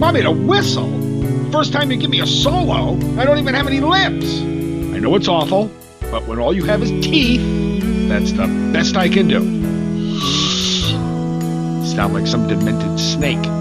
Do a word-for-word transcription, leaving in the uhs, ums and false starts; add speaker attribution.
Speaker 1: Want me to whistle? First time you give me a solo, I don't even have any lips. I know it's awful, but when all you have is teeth, that's the best I can do. Sound like some demented snake.